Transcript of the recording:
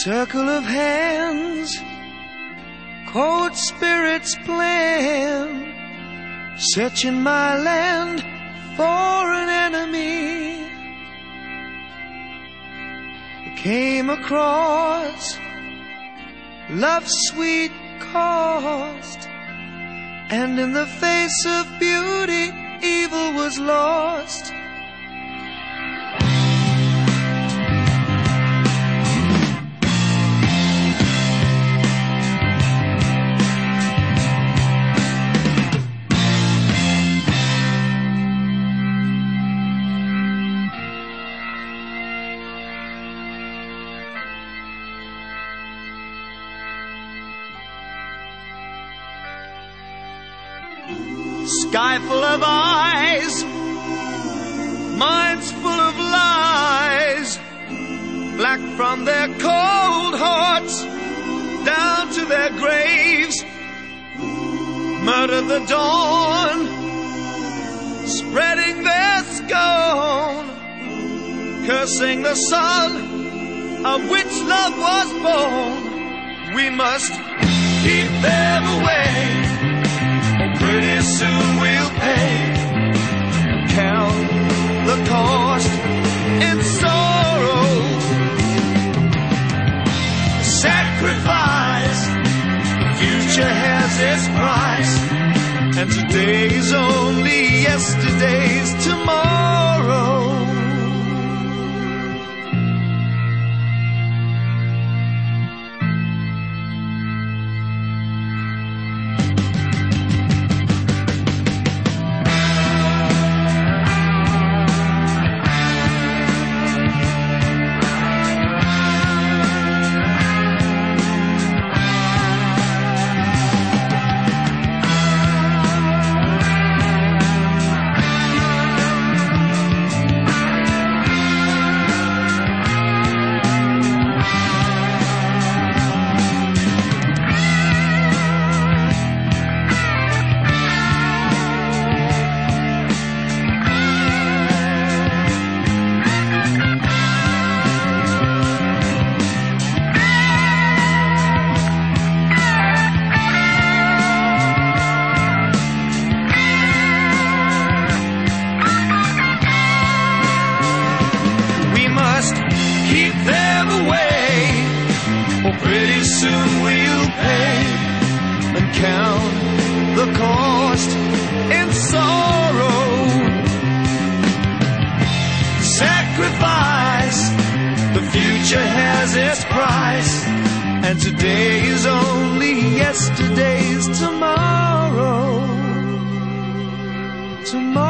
Circle of hands, cold spirits plan, searching my land for an enemy. Came across love's sweet cost, and in the face of beauty, evil was lost. Sky full of eyes, minds full of lies, black from their cold hearts down to their graves. Murder the dawn, spreading their scorn, cursing the sun of which love was born. We must keep them away. Pretty soon we'll pay, count the cost in sorrow. Sacrifice, the future has its price, and today's only yesterday's tomorrow. Tomorrow.